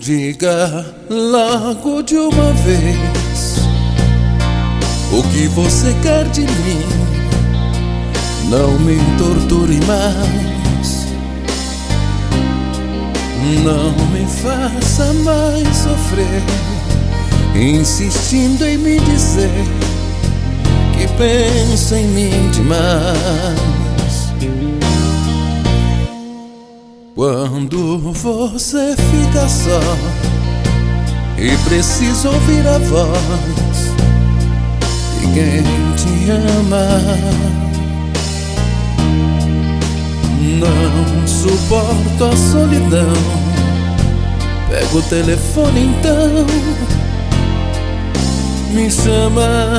Diga logo de uma vez o que você quer de mim. Não me torture mais, não me faça mais sofrer, insistindo em me dizer que pensa em mim demais. Quando você fica só e precisa ouvir a voz de quem te ama, não suporto a solidão. Pega o telefone então, me chama.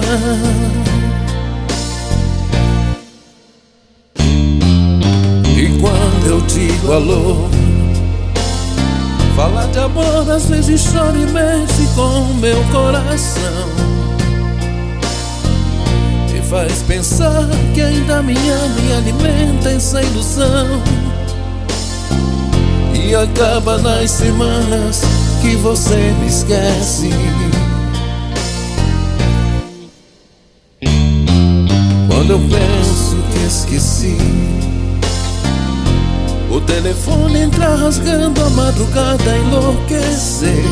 E quando eu digo alô, falar de amor às vezes chora e mexe com meu coração, me faz pensar que ainda me ama e alimenta essa ilusão. E acaba nas semanas que você me esquece. Quando eu penso que esqueci, o telefone entra rasgando a madrugada a enlouquecer.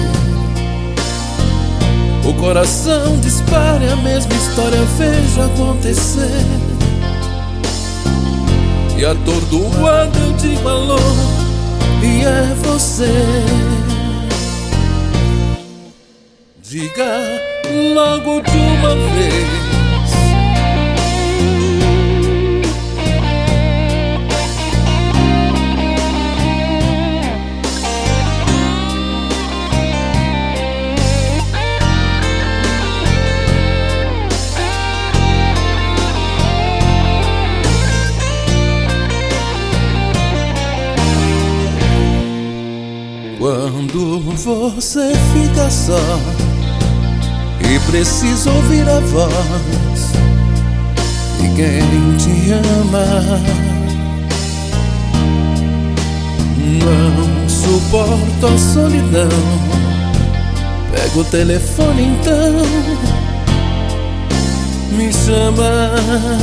O coração dispara e a mesma história vejo acontecer. E atordoado eu digo alô, e é você. Diga logo de uma vez quando você fica só e precisa ouvir a voz de quem te ama. Não suporto a solidão. Pega o telefone então, me chama.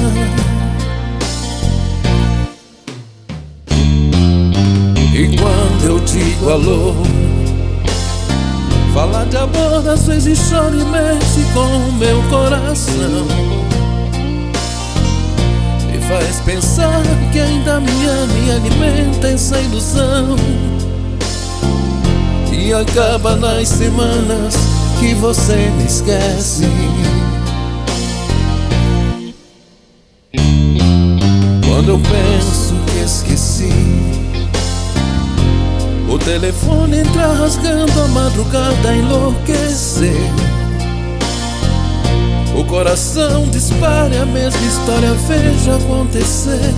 E quando eu digo alô, falar de amor às vezes chora e mexe com meu coração, me faz pensar que ainda me ama e alimenta essa ilusão. E acaba nas semanas que você me esquece. Quando eu penso que esqueci, o telefone entra rasgando a madrugada a enlouquecer. O coração dispara e a mesma história vejo acontecer.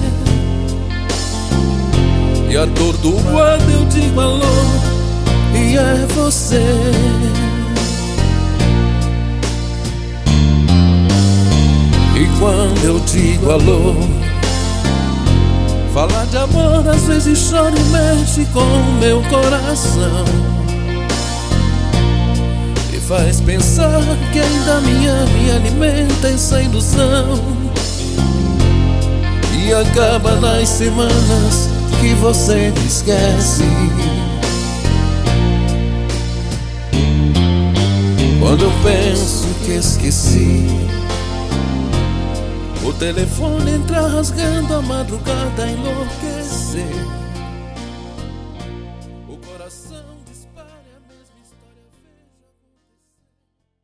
E atordoado eu digo alô, e é você. E quando eu digo alô, falar de amor às vezes chora e mexe com meu coração, me faz pensar que ainda me ama e alimenta essa ilusão. E acaba nas semanas que você me esquece. Quando eu penso que esqueci, o telefone entra rasgando a madrugada a enlouquecer.